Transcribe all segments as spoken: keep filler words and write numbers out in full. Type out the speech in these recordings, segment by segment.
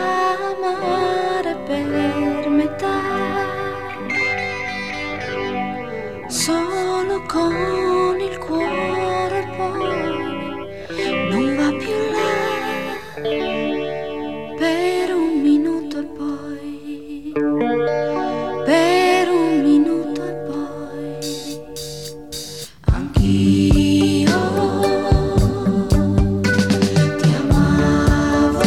amare per metà, solo con il cuore poi non va più là, per un minuto e poi, per un minuto e poi, anch'io ti amavo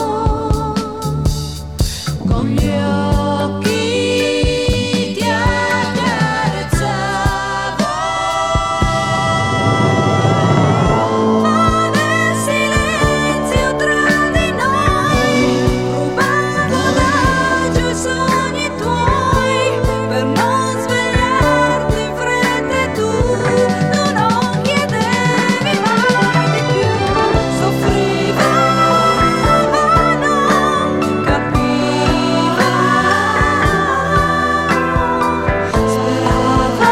con gli occhi, ti accarezzavo, ma nel silenzio tra di noi rubavo adagio i sogni tuoi per non svegliarti in fretta e tu non chiedevi mai di più, soffriva ma non capiva, sperava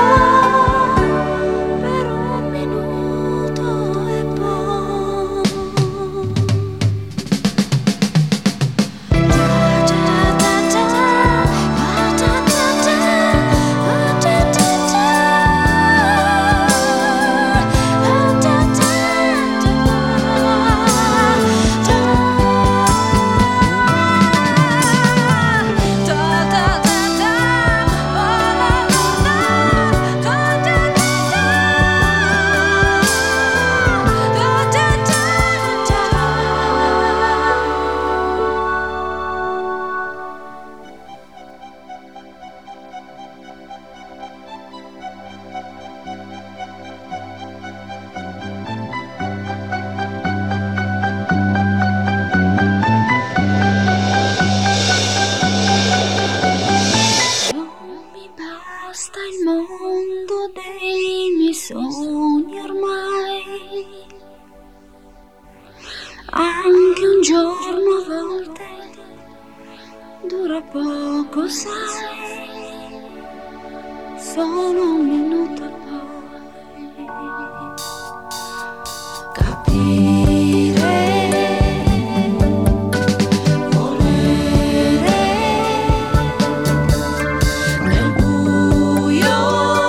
per un minuto e poi non mi basta il mondo dei miei sogni ormai, anche un giorno a volte dura poco, sai, solo un minuto e poi capire, volere nel buio,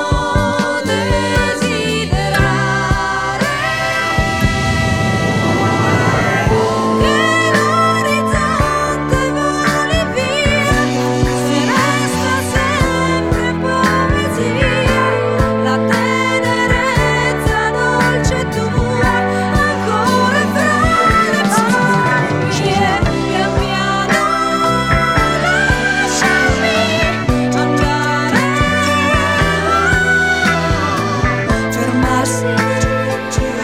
desiderare che l'orizzonte voli via, si resta sempre poesia, la tenerezza dolce tua ancora fra le palme, pian piano lasciami andare, fermarsi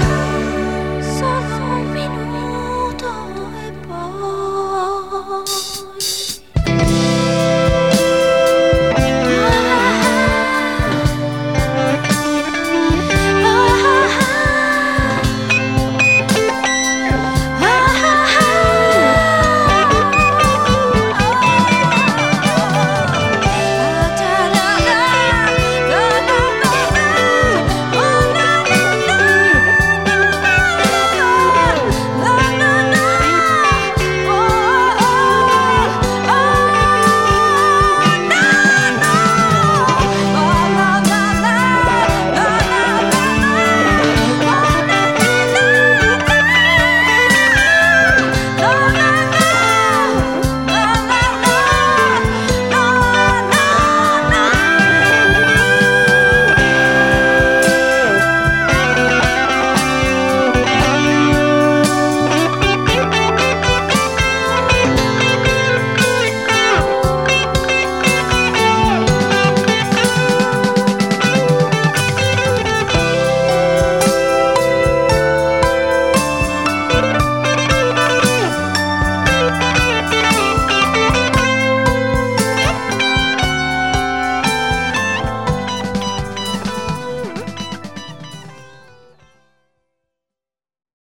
solo un minuto e poi